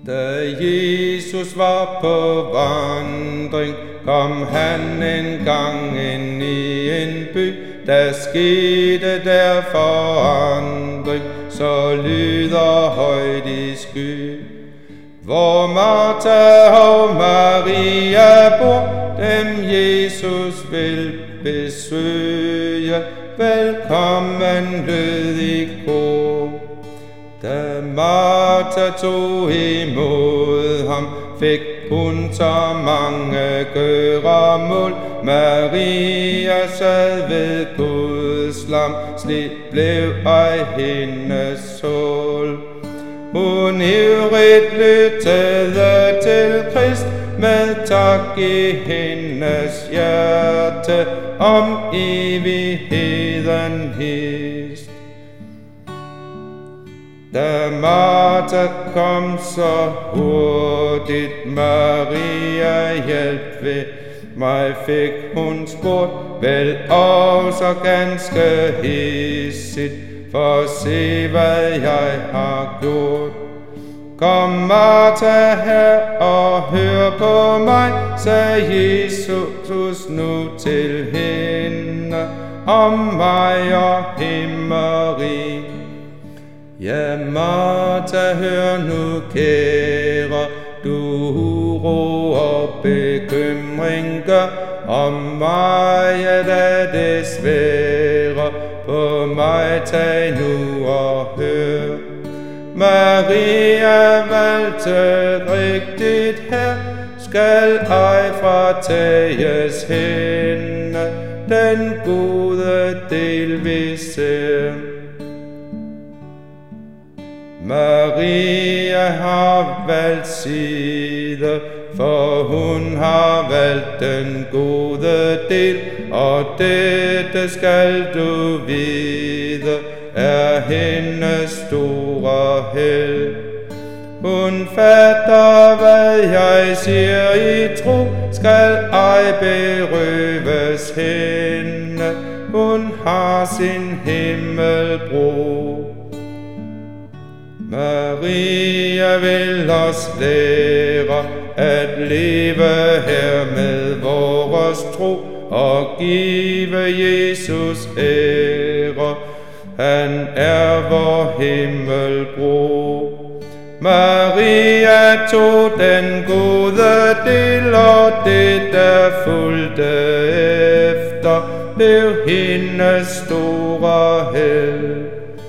Da Jesus var på vandring, kom han en gang ind i en by. Der skete der forandring, så lyder højt i sky. Hvor Martha og Maria bor, dem Jesus vil besøge, velkommen lød i kor. Da Martha tog imod ham, fik hun så mange gøremål. Maria sad ved Guds lam, slik blev ej hendes sol. Hun ivrigt lyttede til Krist, med tak i hendes hjerte, om evigheden hist. Da Martha kom så hurtigt, Maria hjælp ved mig, fik hun spurgt, vel også ganske hissigt, for se hvad jeg har gjort. Kom Martha her og hør på mig, sagde Jesus nu til hende, om mig og himmerig. Ja, Martha, hør nu kære, du uro og bekymring gør om mig, da det svære på mig, tag nu og hør. Maria valgte rigtigt her, skal ej fratages hende den gode del vi ser. Maria har valgt side, for hun har valgt den gode del, og dette skal du vide, er hendes store held. Hun fatter, hvad jeg siger i tro, skal ej berøves hende, hun har sin himmelbro. Maria vil os lære at leve her med vores tro og give Jesus ære. Han er vor himmelbro. Maria tog den gode del, og det der fulgte efter blev hendes store held.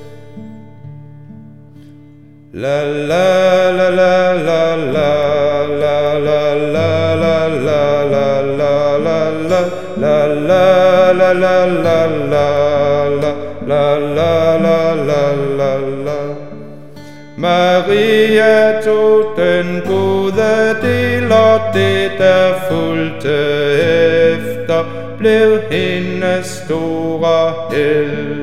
La la la la la la la la la la la la la la la la la la la. Maria tog den gode del, og det der fulgte efter blev hendes store held.